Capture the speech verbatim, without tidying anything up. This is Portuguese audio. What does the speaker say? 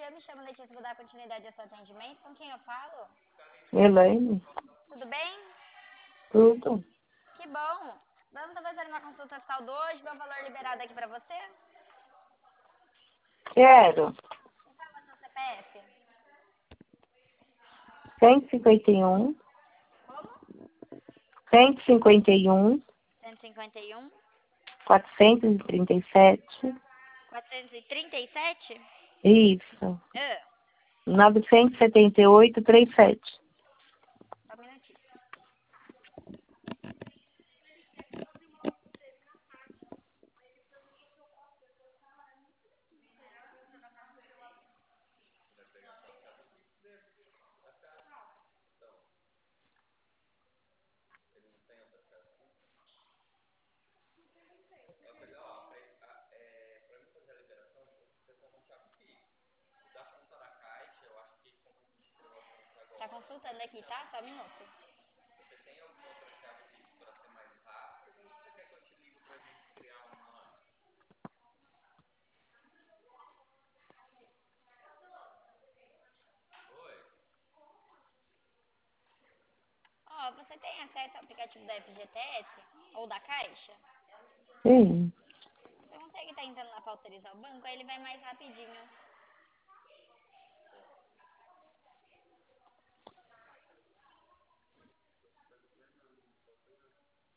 eu me chamo Letícia, vou dar continuidade ao seu atendimento. Com quem eu falo? Elaine, Tudo bem? tudo. Que bom. Vamos estar fazendo uma consulta de saldo hoje, ver o valor liberado aqui pra você. Quero Informa seu C P F. cento e cinquenta e um, Como? cento e cinquenta e um, cento e cinquenta e um, quatrocentos e trinta e sete, quatrocentos e trinta e sete. isso, Ah, novecentos e setenta e oito, trinta e sete. só um minutinho. Tá consultando aqui, tá? Só um minuto. Ó, você tem acesso ao aplicativo da F G T S ou da Caixa? Sim. Você consegue estar entrando lá pra autorizar o banco? Aí ele vai mais rapidinho.